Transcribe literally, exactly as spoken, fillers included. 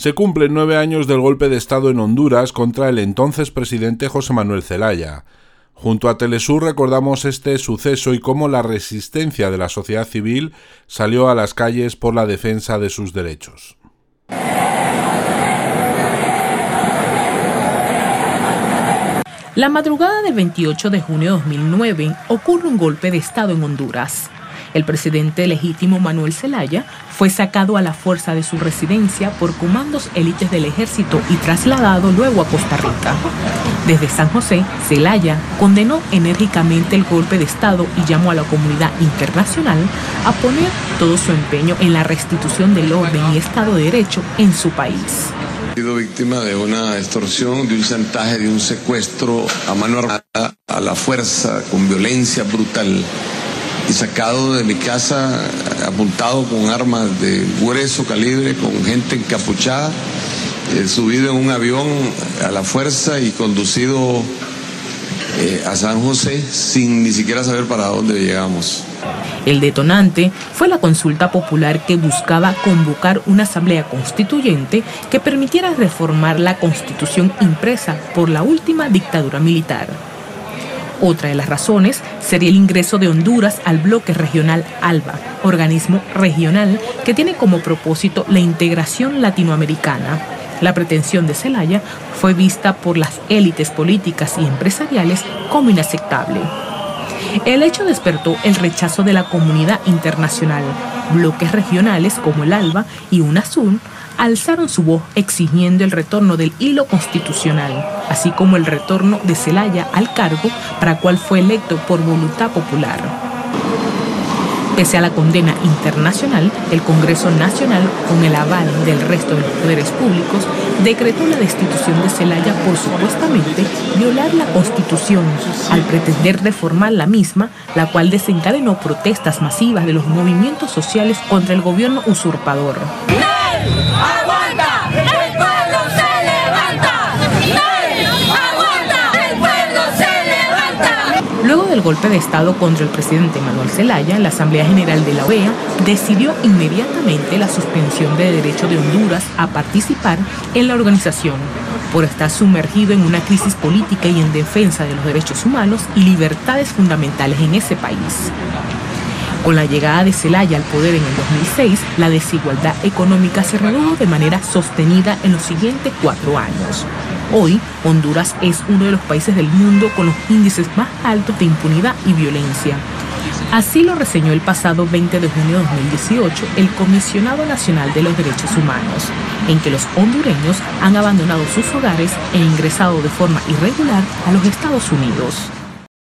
Se cumplen nueve años del golpe de Estado en Honduras contra el entonces presidente José Manuel Zelaya. Junto a Telesur recordamos este suceso y cómo la resistencia de la sociedad civil salió a las calles por la defensa de sus derechos. La madrugada del veintiocho de junio de dos mil nueve ocurre un golpe de Estado en Honduras. El presidente legítimo Manuel Zelaya fue sacado a la fuerza de su residencia por comandos élites del ejército y trasladado luego a Costa Rica. Desde San José, Zelaya condenó enérgicamente el golpe de Estado y llamó a la comunidad internacional a poner todo su empeño en la restitución del orden y Estado de Derecho en su país. He sido víctima de una extorsión, de un chantaje, de un secuestro a mano armada, a la fuerza, con violencia brutal. Y sacado de mi casa, apuntado con armas de grueso calibre, con gente encapuchada, eh, subido en un avión a la fuerza y conducido eh, a San José sin ni siquiera saber para dónde llegamos. El detonante fue la consulta popular que buscaba convocar una asamblea constituyente que permitiera reformar la constitución impresa por la última dictadura militar. Otra de las razones sería el ingreso de Honduras al bloque regional ALBA, organismo regional que tiene como propósito la integración latinoamericana. La pretensión de Zelaya fue vista por las élites políticas y empresariales como inaceptable. El hecho despertó el rechazo de la comunidad internacional. Bloques regionales como el ALBA y UNASUR alzaron su voz exigiendo el retorno del hilo constitucional, así como el retorno de Zelaya al cargo para el cual fue electo por voluntad popular. Pese a la condena internacional, el Congreso Nacional, con el aval del resto de los poderes públicos, decretó la destitución de Zelaya por supuestamente violar la Constitución, al pretender reformar la misma, la cual desencadenó protestas masivas de los movimientos sociales contra el gobierno usurpador. ¡Aguanta! ¡El pueblo se levanta! ¡Nadie aguanta! ¡El pueblo se levanta! Luego del golpe de Estado contra el presidente Manuel Zelaya, la Asamblea General de la O E A decidió inmediatamente la suspensión de derecho de Honduras a participar en la organización, por estar sumergido en una crisis política y en defensa de los derechos humanos y libertades fundamentales en ese país. Con la llegada de Zelaya al poder en el dos mil seis, la desigualdad económica se redujo de manera sostenida en los siguientes cuatro años. Hoy, Honduras es uno de los países del mundo con los índices más altos de impunidad y violencia. Así lo reseñó el pasado veinte de junio de dos mil dieciocho el Comisionado Nacional de los Derechos Humanos, en que los hondureños han abandonado sus hogares e ingresado de forma irregular a los Estados Unidos.